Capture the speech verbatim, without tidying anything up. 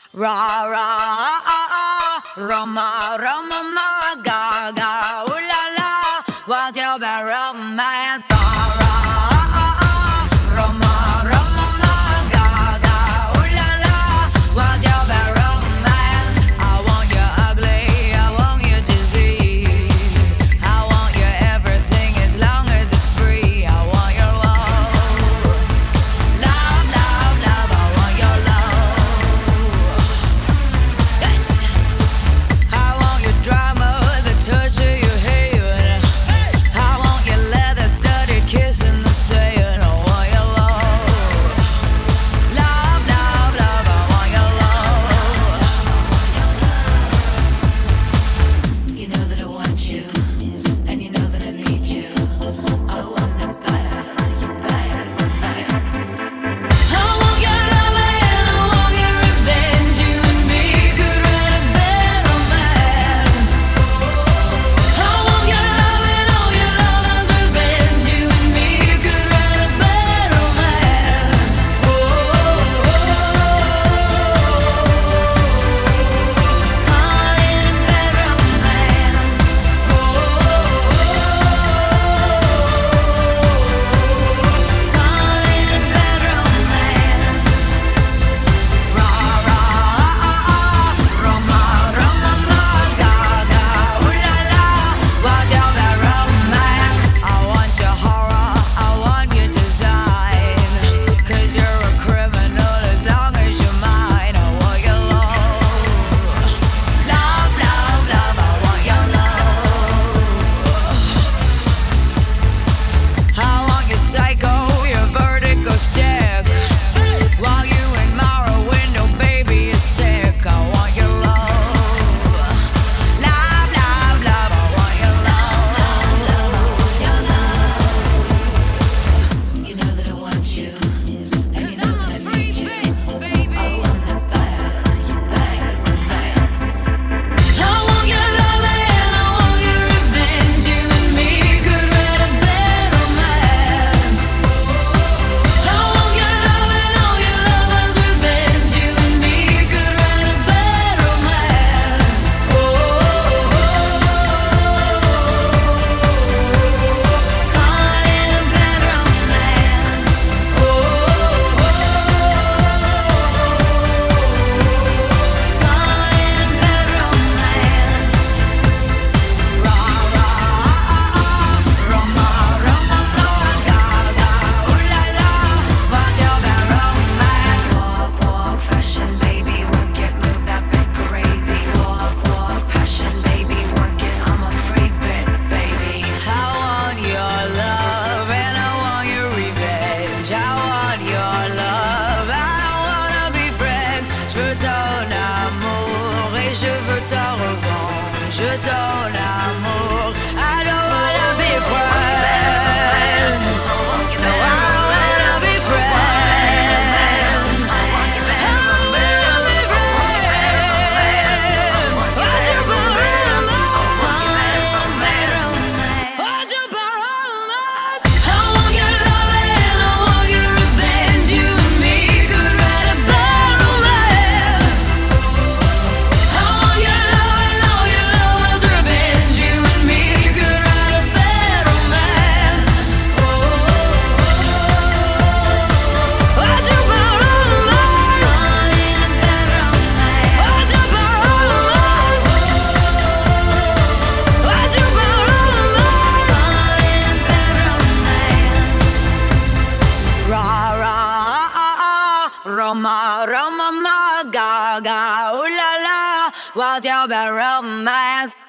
Ra ra ah, Roma Roma ma ga ga ooh la la, what's your bad romance? Ra ra ah, Roma Roma ma ga ga ooh la la, what's your bad romance? I want you ugly, I want you disease, I want you everything as long as it's free. I want your love, love, love, love. I want your love. I want your drama, the touch of your hair. I want your leather-studded kiss in the sand. I want your love, love, love, love. I want your love. You know that I want you, and you know that I need you. I want it bad, you bad romance. I want your love and I want your revenge. You and me could write a bad romance. I want your love and all your love's revenge. You and me could write a bad romance. Oh, caught in a bad romance. Oh, caught in a bad romance. Ra ra ah, Roma Roma ma ga ga ooh la la, what's your bad romance? I want your horror, I want your design, 'cause you're a criminal as long as you're mine. I want your love, love, love, love. I want your love. I want your psycho, your vertigo stick, while you in my window, baby, you're sick. I want your love, love, love, love. I want your love, your love. You know that I want you, and you know that I need you. I want it bad, you bad romance. I want your love and I want your revenge. You and me could write a bad romance. I want your love and all your love's revenge. You and me could write a bad romance. Oh, caught in a bad romance. Oh, caught in a bad romance. Ra ra ah, Roma Roma ma ga ga ooh la la, what's your bad romance? Walk walk fashion, baby, work it, move that bit crazy. Walk walk passion, baby, work it. I'm a freak bit, baby. I want your love and I want your revenge. I want your love, I don't wanna be friends. Je veux ton amour et je veux ta revanche. Je ton amour, I don't wanna be friends. No, I don't wanna be friends. I don't wanna be friends. What's your bad romance? What's your bad romance? I want your love and I want your revenge. You and me could write a bad romance. I want your love and all your love's revenge. You and me could write a bad romance. Oh, what's your bad romance? Caught in a bad romance. What's your bad romance? What's your bad romance? Caught in a bad romance. Ra ra ah, Roma Roma ma ga ga ooh la la, what's your bad romance?